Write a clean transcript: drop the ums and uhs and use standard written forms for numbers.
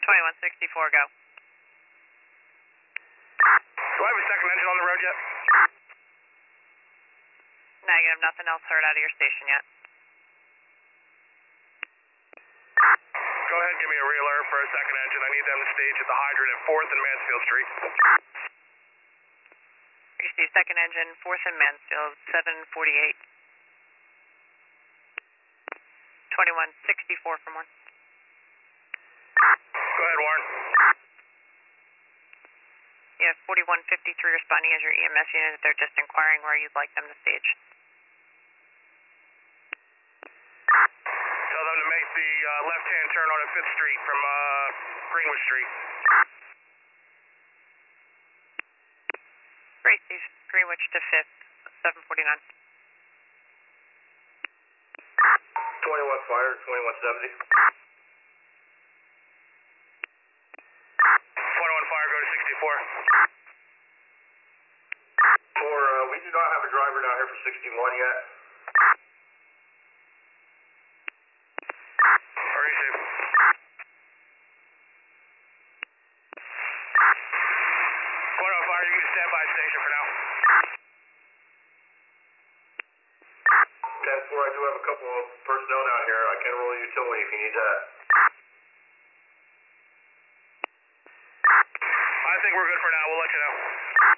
2164, go. Do I have a second engine on the road yet? Negative, nothing else heard out of your station yet. Go ahead and give me a re-alert for a second engine. I need them to stage at the hydrant at 4th and Mansfield Street. Receive second engine, 4th and Mansfield, 748. 2164 from 1. Go ahead, Warren. You have 4153 responding as your EMS unit. They're just inquiring where you'd like them to stage. Tell them to make the left-hand turn on at 5th Street from Greenwood Street. Great, Steve. Greenwich to 5th, 749. 21 fire, 2170. 21 fire, go to 64. We do not have a driver down here for 61 yet. Are you safe? 21 fire, you can stand by station for now. 10-4, I do have a couple of personnel down here. I can roll a utility if you need that. I think we're good for now. We'll let you know.